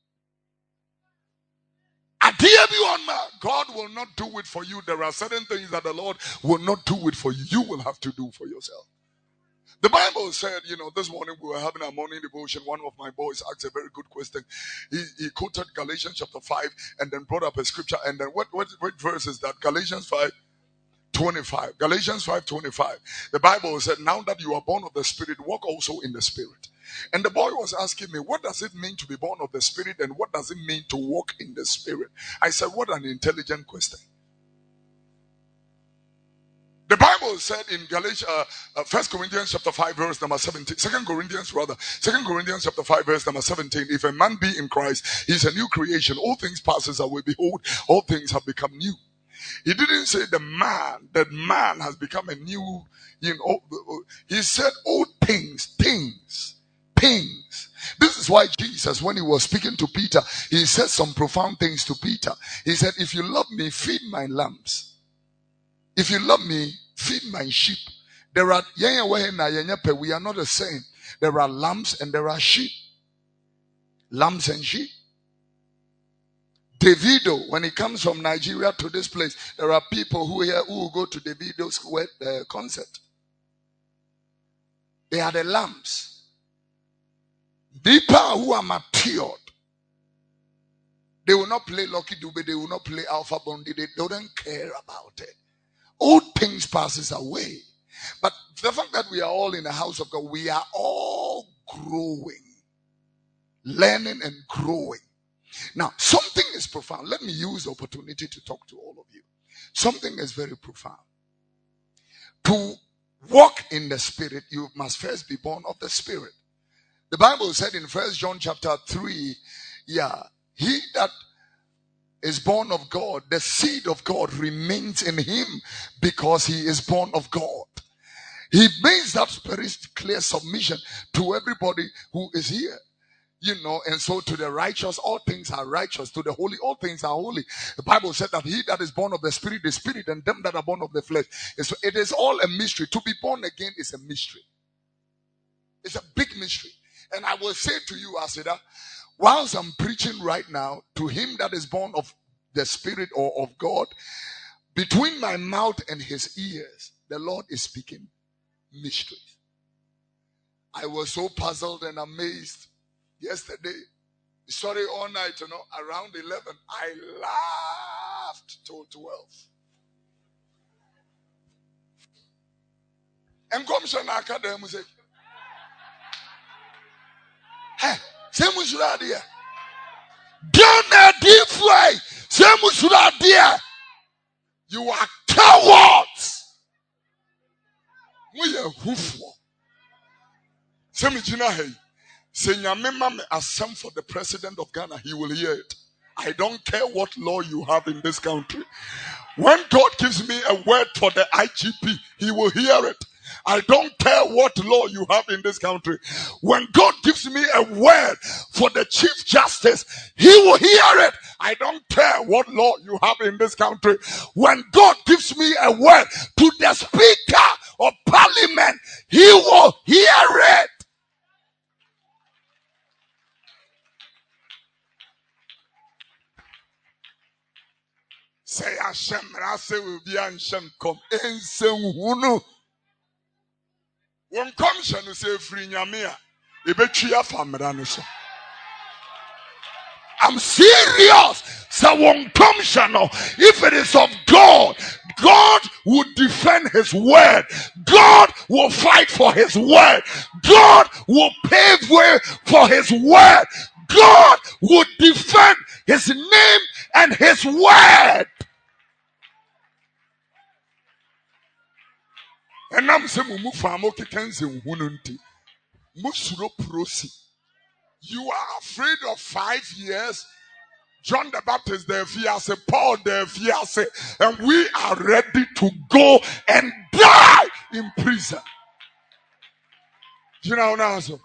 Speaker 4: God will not do it for you. There are certain things that the Lord will not do it for you. You will have to do for yourself. The Bible said, you know, this morning we were having our morning devotion. One of my boys asked a very good question. He, he quoted Galatians chapter five and then brought up a scripture. And then what, what, what verse is that? Galatians five twenty-five. Galatians five twenty-five. The Bible said, now that you are born of the Spirit, walk also in the Spirit. And the boy was asking me, what does it mean to be born of the Spirit and what does it mean to walk in the Spirit? I said, what an intelligent question. The Bible said in Galatians, uh, uh, First Corinthians chapter five, verse number seventeen, Second Corinthians rather, Second Corinthians chapter five, verse number seventeen. If a man be in Christ, he is a new creation. All things passes away. Behold, all things have become new. He didn't say the man, that man has become a new, you know, he said all things, things, things. This is why Jesus, when he was speaking to Peter, he said some profound things to Peter. He said, if you love me, feed my lambs. If you love me, feed my sheep. There are we are not the same. There are lambs and there are sheep. Lambs and sheep. Davido, when he comes from Nigeria to this place, there are people who here who will go to Davido's uh, concert. They are the lambs. People who are matured. They will not play Lucky Dube. They will not play Alpha Bondi. They don't care about it. All things passes away. But the fact that we are all in the house of God, we are all growing. Learning and growing. Now, something is profound. Let me use the opportunity to talk to all of you. Something is very profound. To walk in the Spirit, you must first be born of the Spirit. The Bible said in First John chapter three, yeah, he that is born of God, the seed of God remains in him because he is born of God. He makes that very clear submission to everybody who is here. You know, and so to the righteous, all things are righteous. To the holy, all things are holy. The Bible said that he that is born of the Spirit, the Spirit, and them that are born of the flesh. So it is all a mystery. To be born again is a mystery. It's a big mystery. And I will say to you, Asida, whilst I'm preaching right now, to him that is born of the Spirit or of God, between my mouth and his ears, the Lord is speaking mysteries. I was so puzzled and amazed. Yesterday, sorry, all night, you know, around eleven, I laughed till twelve. And Commission Academy said, hey, same as you are there. Don't a deep way. Same as you are there. You are cowards. We are hoofo. Same as you know, hey. Say, Nyamema me asem for the president of Ghana, he will hear it. I don't care what law you have in this country. When God gives me a word for the I G P, he will hear it. I don't care what law you have in this country. When God gives me a word for the Chief Justice, he will hear it. I don't care what law you have in this country. When God gives me a word to the Speaker of Parliament, he will hear it. Say Hashem, Rase will be Hashem come. Ensem hunu. When commission you say free nyamia, ibetria famra so. I'm serious. So when commission, if it is of God, God will defend his word. God will fight for his word. God will pave way for his word. God will defend his name and his word. And I'm saying, you are afraid of five years. John the Baptist, the fiancé, Paul, the fiancé, and we are ready to go and die in prison. Do you know now? So,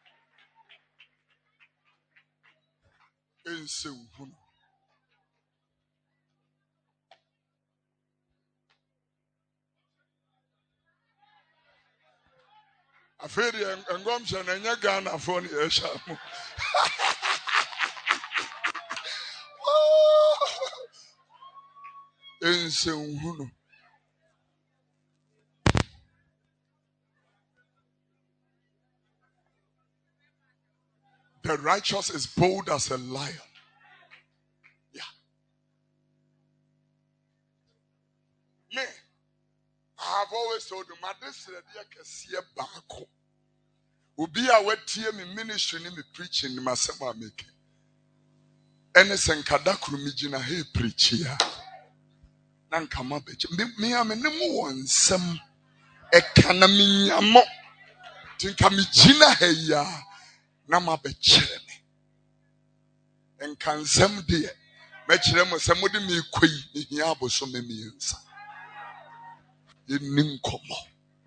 Speaker 4: I feel the Engomshan and your Ghana for the The righteous is bold as a lion. Yeah. Me, I have always told you, my this is a back. Ubi a wet tear me ministry me preaching in my summer making. Anything kadakru mijina he preach here. Nankama beach. Me am a nemu one some a canamiyamo. Tinka mijina he ya. Nama bechere me. And can some dear. Bechere somebody me kwe ni hiabo so me miensa. Nim komo.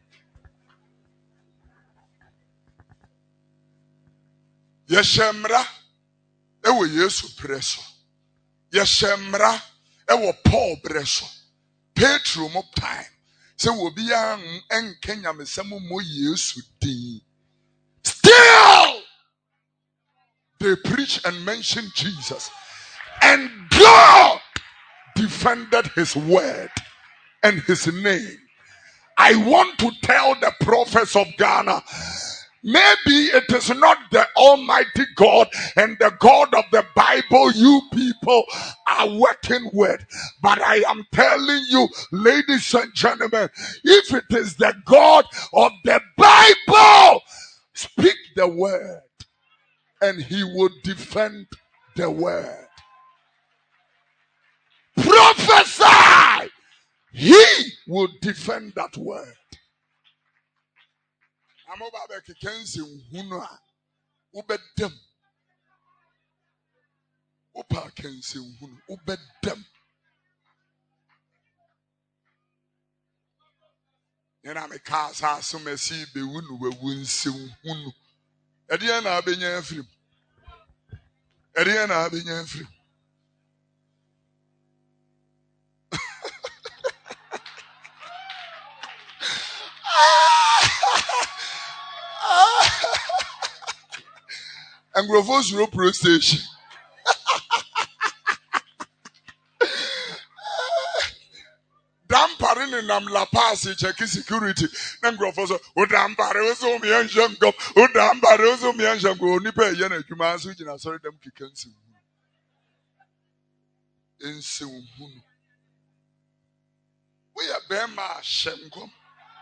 Speaker 4: Yeshemra ewo Yesu preso. Yeshemra ewo Paul preso. Petro mo time. Se will be young and Kenya Mesamo mo yesu din. Still they preach and mention Jesus. And God defended his word and his name. I want to tell the prophets of Ghana, maybe it is not the Almighty God and the God of the Bible you people are working with. But I am telling you, ladies and gentlemen, if it is the God of the Bible, speak the word and he will defend the word. Prophesy, he will defend that word. I'm about to cancel Huna. Ubedem. Upa cancel Huna. Ubedem. And I'm a cast house. So, may see the wound we win soon. Ediana Abenya free. Ediana Abenya free. And Grovos Road Pro Station. Damparin and I'm La Paz, check security. Then Grovos, O Damparoso, Mianjam go, O Damparoso, Mianjam go, Nipa Yana, Jumas, which I saw them kicking soon. In soon. We are Bema Shenkom.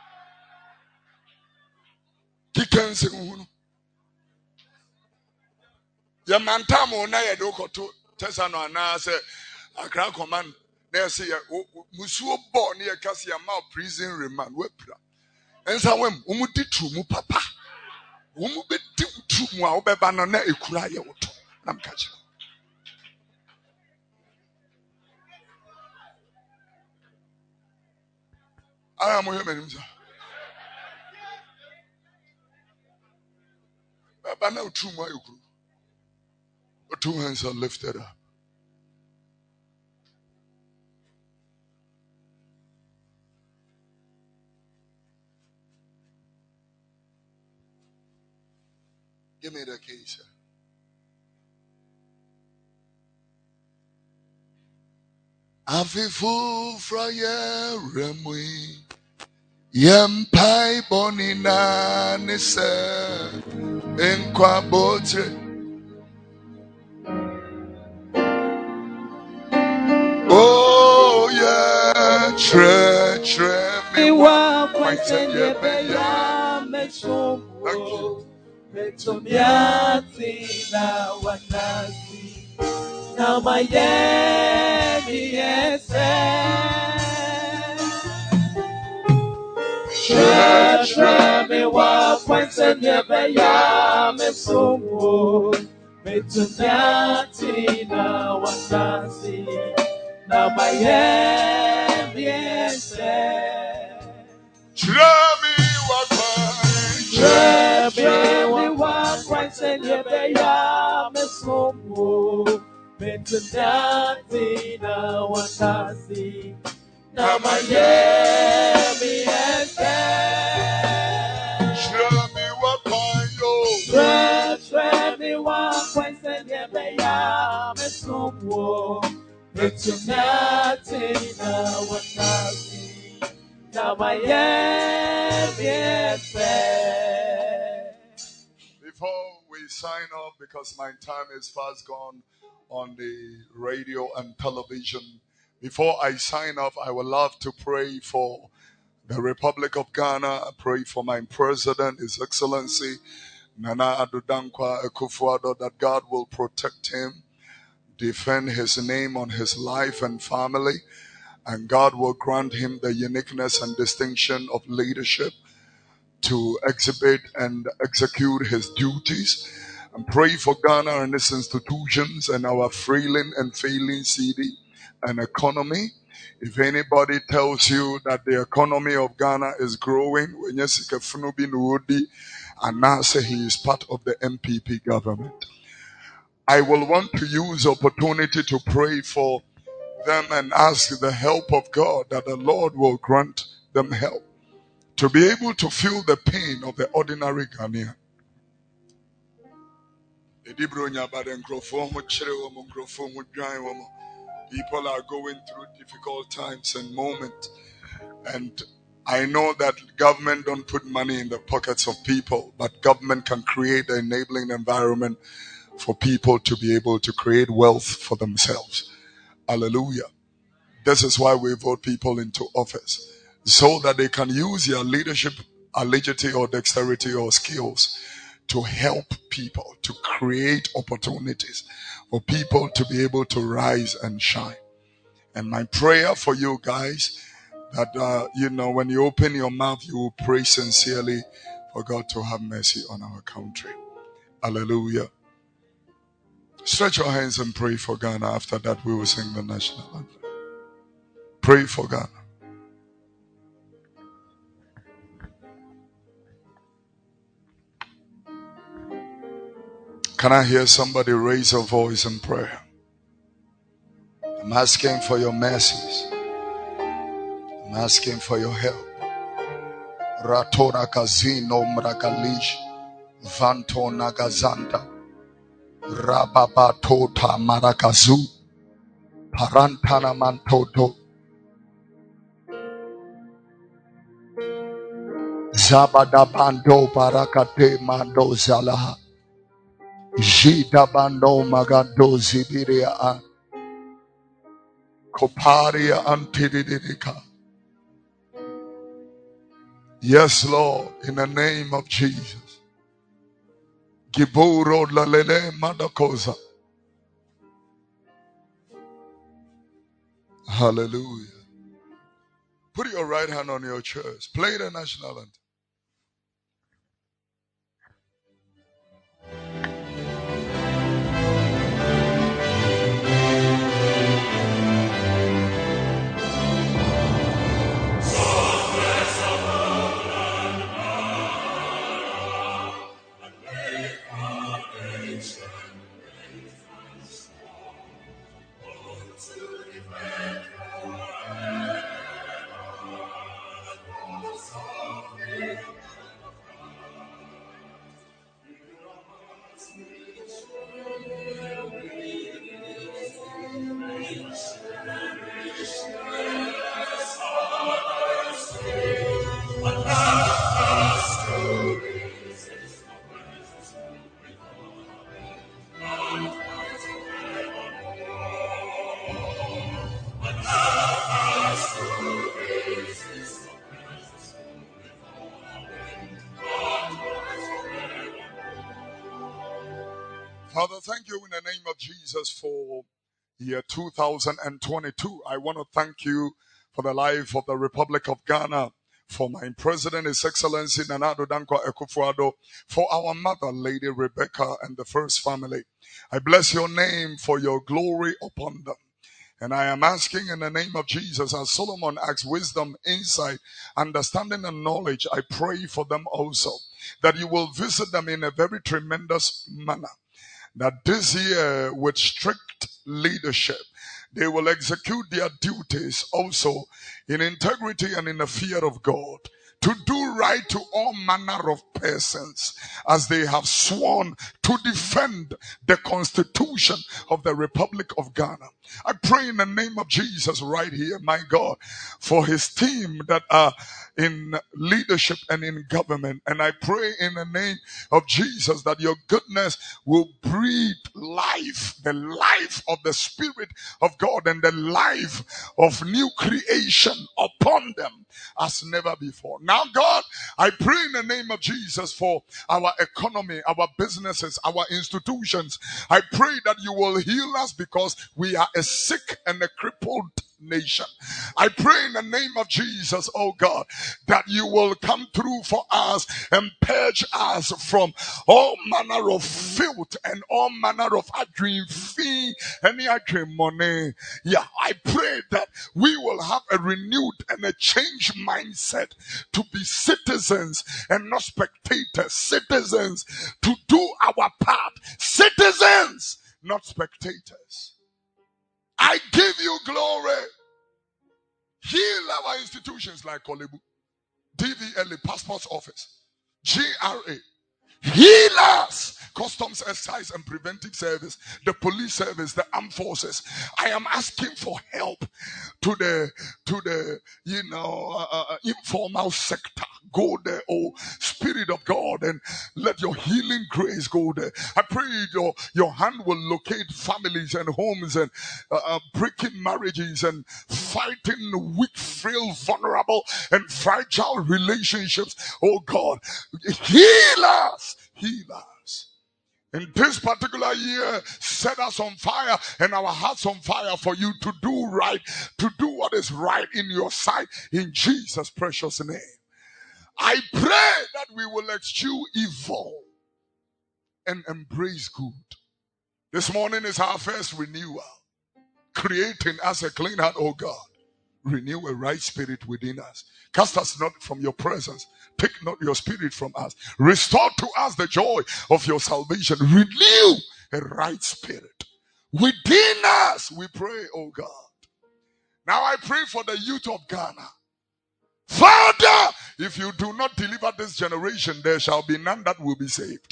Speaker 4: Kicking soon. Ya mantamo na ye do koto tesano na se akra command na se musuo bo na ye kase ya ma prison remand we pra ensa wem umudi tru mu papa umu be di tru mu a obeba no na ekura ye woto na mkache aya mo yemenim sa baba na tru mu ayekuru. Two hands are lifted up. Give me the keys. Afifu fraye remui yempai bonina nise enkwa botre. Oh yeah, tre tre me wa kwatende be ya me sombo me tomiati na wanasi na mayemi ese tre tre me wa kwatende be ya me sombo me tomiati na wanasi na Miami ese. Tremi wakwa, tremi wakwa, senye beya me somo, metunati na wakasi na Miami ese. Tremi wakwa yo, tremi wakwa, senye beya me somo. It's nothing now what I now my Before we sign off, because my time is fast gone on the radio and television, before I sign off, I would love to pray for the Republic of Ghana. I pray for my president, His Excellency Nana Addo Dankwa Akufo-Addo, that God will protect him, defend his name on his life and family, and God will grant him the uniqueness and distinction of leadership to exhibit and execute his duties. And pray for Ghana and its institutions and our frailing and failing city and economy. If anybody tells you that the economy of Ghana is growing, when you see and now say he is part of the M P P government, I will want to use the opportunity to pray for them and ask the help of God that the Lord will grant
Speaker 3: them help to be able to feel the pain of the ordinary Ghanaian. People are going through difficult times and moments, and I know that government don't put money in the pockets of people, but government can create an enabling environment for people to be able to create wealth for themselves. Hallelujah. This is why we vote people into office, so that they can use their leadership, agility or dexterity or skills to help people, to create opportunities for people to be able to rise and shine. And my prayer for you guys, that, uh, you know, when you open your mouth, you will pray sincerely for God to have mercy on our country. Hallelujah. Stretch your hands and pray for Ghana. After that, we will sing the national anthem. Pray for Ghana. Can I hear somebody raise a voice in prayer? I'm asking for your mercies. I'm asking for your help. Ratora kazino mrakalish vanto nagazanta rababatota marakazu parantana mantoto zabadabando barakate mando zalaha jidabando magando zibiria koparia antididika. Yes, Lord, in the name of Jesus. Giboro lalele madakosa. Hallelujah. Put your right hand on your chest. Play the national anthem. Father, thank you in the name of Jesus for year two thousand twenty-two. I want to thank you for the life of the Republic of Ghana, for my President, His Excellency Nana Addo Dankwa Akufo-Addo, for our mother, Lady Rebecca, and the first family. I bless your name for your glory upon them. And I am asking in the name of Jesus, as Solomon asked wisdom, insight, understanding, and knowledge, I pray for them also, that you will visit them in a very tremendous manner. That this year, with strict leadership, they will execute their duties also in integrity and in the fear of God, to do right to all manner of persons, as they have sworn to defend the Constitution of the Republic of Ghana. I pray in the name of Jesus right here, my God, for his team that are in leadership and in government. And I pray in the name of Jesus that your goodness will breathe life, the life of the Spirit of God and the life of new creation upon them as never before. Now, God, I pray in the name of Jesus for our economy, our businesses, our institutions. I pray that you will heal us, because we are a sick and a crippled nation. I pray in the name of Jesus, oh God, that you will come through for us and purge us from all manner of filth and all manner of dream fee and dream money. Yeah, I pray that we will have a renewed and a changed mindset to be citizens and not spectators. Citizens to do our part. Citizens, not spectators. I give you glory. Heal our institutions like Kolebu.
Speaker 4: D V L A, Passports Office, G R A, healers, Customs, Excise and Preventive Service, the Police Service, the Armed Forces. I am asking for help to the to the you know uh, uh, informal sector. Go there, oh Spirit of God, and let your healing grace go there. I pray your your hand will locate families and homes and uh, uh, breaking marriages and fighting weak, frail, vulnerable and fragile relationships. Oh God, heal us, heal us. In this particular year, set us on fire and our hearts on fire for you to do right, to do what is right in your sight, in Jesus' precious name. I pray that we will eschew evil and embrace good. This morning is our first renewal. Creating us a clean heart, oh God. Renew a right spirit within us. Cast us not from your presence. Take not your spirit from us. Restore to us the joy of your salvation. Renew a right spirit within us, we pray, oh God. Now I pray for the youth of Ghana. Father, if you do not deliver this generation, there shall be none that will be saved.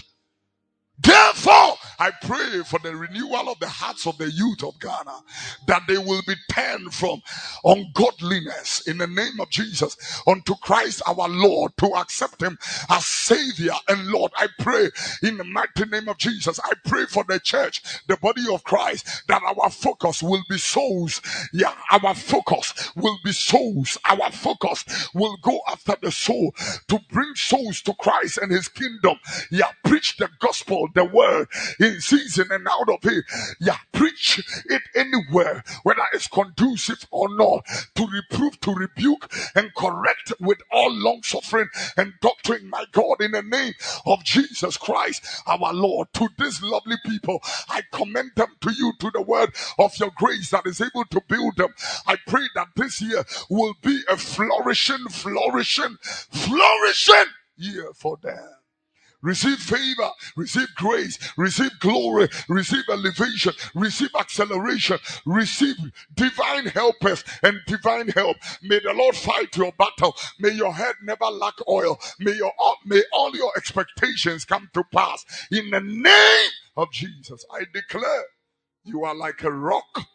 Speaker 4: Therefore, I pray for the renewal of the hearts of the youth of Ghana, that they will be turned from ungodliness in the name of Jesus unto Christ our Lord, to accept him as Savior and Lord. I pray in the mighty name of Jesus. I pray for the church, the body of Christ, that our focus will be souls. Yeah, our focus will be souls. Our focus will go after the soul, to bring souls to Christ and his kingdom. Yeah, preach the gospel, the word, in season and out of it. Yeah, preach it anywhere, whether it's conducive or not, to reprove, to rebuke, and correct with all long suffering and doctrine, my God, in the name of Jesus Christ, our Lord. To these lovely people, I commend them to you, to the word of your grace that is able to build them. I pray that this year will be a flourishing, flourishing, flourishing year for them. Receive favor, receive grace, receive glory, receive elevation, receive acceleration, receive divine helpers and divine help. May the Lord fight your battle. May your head never lack oil. May your may all your expectations come to pass. In the name of Jesus, I declare you are like a rock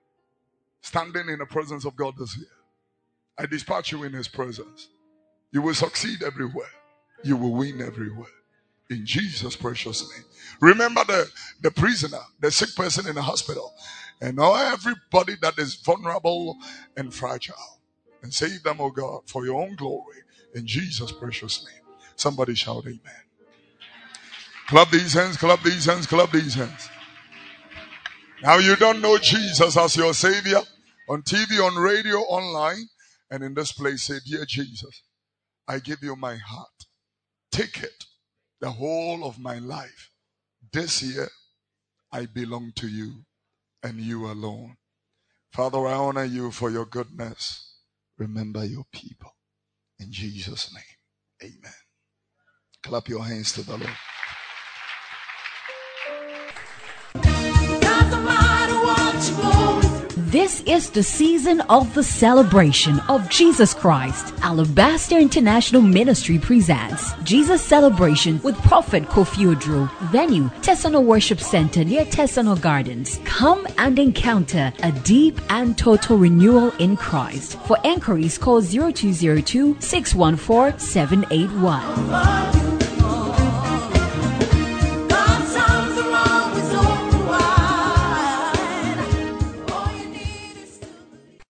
Speaker 4: standing in the presence of God this year. I dispatch you in his presence. You will succeed everywhere. You will win everywhere. In Jesus' precious name. Remember the, the prisoner, the sick person in the hospital, and all everybody that is vulnerable and fragile. And save them, oh God, for your own glory. In Jesus' precious name. Somebody shout amen. Clap these hands, clap these hands, clap these hands. Now you don't know Jesus as your Savior. On T V, on radio, online, and in this place, say, dear Jesus, I give you my heart. Take it. The whole of my life. This year, I belong to you and you alone. Father, I honor you for your goodness. Remember your people. In Jesus' name, amen. Clap your hands to the Lord.
Speaker 2: Doesn't matter what you're going through.
Speaker 1: This is the season of the celebration of Jesus Christ. Alabaster International Ministry presents Jesus Celebration with Prophet Kofi Odro. Venue, Tesano Worship Center near Tesano Gardens. Come and encounter a deep and total renewal in Christ. For enquiries, call zero two zero two, six one four, seven eight one.